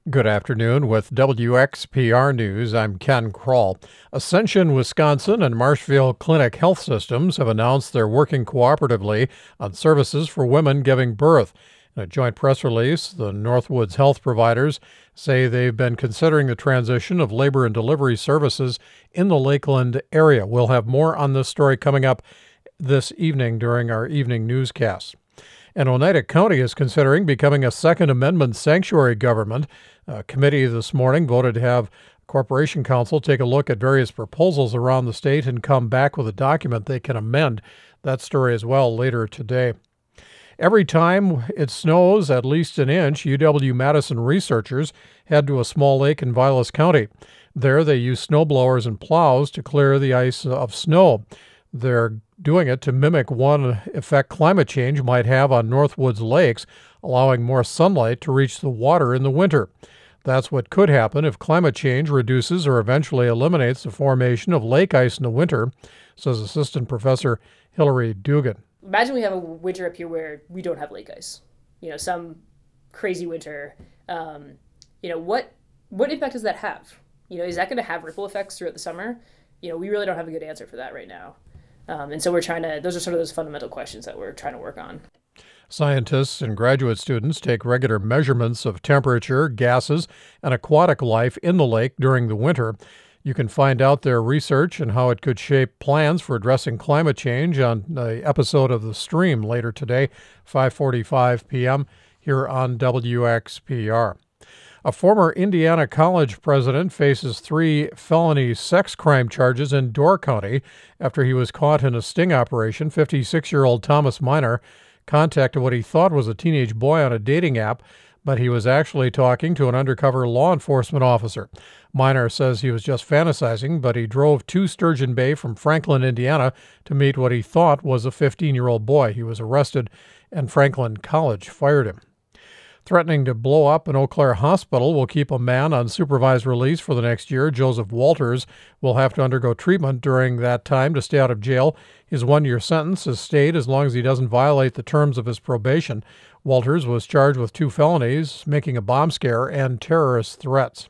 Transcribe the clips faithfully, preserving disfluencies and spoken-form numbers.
Good afternoon. With W X P R News, I'm Ken Kroll. Ascension, Wisconsin and Marshfield Clinic Health Systems have announced they're working cooperatively on services for women giving birth. In a joint press release, the Northwoods Health providers say they've been considering the transition of labor and delivery services in the Lakeland area. We'll have more on this story coming up this evening during our evening newscast. And Oneida County is considering becoming a Second Amendment sanctuary government. A committee this morning voted to have Corporation Council take a look at various proposals around the state and come back with a document they can amend. That story as well later today. Every time it snows at least an inch, U W-Madison researchers head to a small lake in Vilas County. There they use snow blowers and plows to clear the ice of snow. They're doing it to mimic one effect climate change might have on Northwoods lakes, allowing more sunlight to reach the water in the winter. That's what could happen if climate change reduces or eventually eliminates the formation of lake ice in the winter, says Assistant Professor Hillary Dugan. Imagine we have a winter up here where we don't have lake ice. You know, some crazy winter. Um, you know, what what impact does that have? You know, is that going to have ripple effects throughout the summer? You know, we really don't have a good answer for that right now. Um, and so we're trying to, those are sort of those fundamental questions that we're trying to work on. Scientists and graduate students take regular measurements of temperature, gases, and aquatic life in the lake during the winter. You can find out their research and how it could shape plans for addressing climate change on an episode of The Stream later today, five forty-five p.m. here on W X P R. A former Indiana college president faces three felony sex crime charges in Door County after he was caught in a sting operation. fifty-six-year-old Thomas Miner contacted what he thought was a teenage boy on a dating app, but he was actually talking to an undercover law enforcement officer. Miner says he was just fantasizing, but he drove to Sturgeon Bay from Franklin, Indiana, to meet what he thought was a fifteen-year-old boy. He was arrested, and Franklin College fired him. Threatening to blow up an Eau Claire hospital will keep a man on supervised release for the next year. Joseph Walters will have to undergo treatment during that time to stay out of jail. His one-year sentence has stayed as long as he doesn't violate the terms of his probation. Walters was charged with two felonies, making a bomb scare and terrorist threats.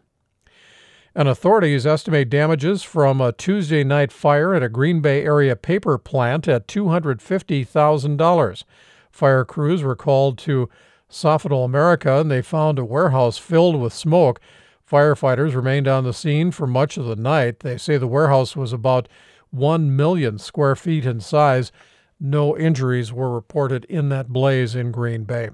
And authorities estimate damages from a Tuesday night fire at a Green Bay area paper plant at two hundred fifty thousand dollars. Fire crews were called to Sofidel, America, and they found a warehouse filled with smoke. Firefighters remained on the scene for much of the night. They say the warehouse was about one million square feet in size. No injuries were reported in that blaze in Green Bay.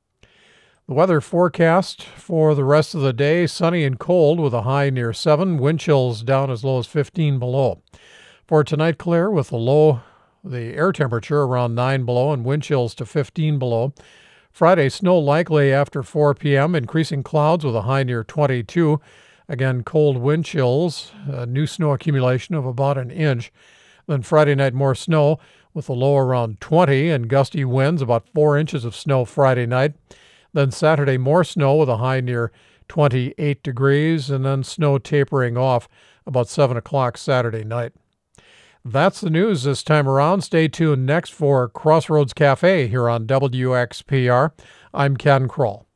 The weather forecast for the rest of the day, sunny and cold with a high near seven, wind chills down as low as fifteen below. For tonight, clear with the low, the air temperature around nine below and wind chills to fifteen below. Friday, snow likely after four p.m., increasing clouds with a high near twenty-two. Again, cold wind chills, a new snow accumulation of about an inch. Then Friday night, more snow with a low around twenty and gusty winds, about four inches of snow Friday night. Then Saturday, more snow with a high near twenty-eight degrees, and then snow tapering off about seven o'clock Saturday night. That's the news this time around. Stay tuned next for Crossroads Cafe here on W X P R. I'm Ken Kroll.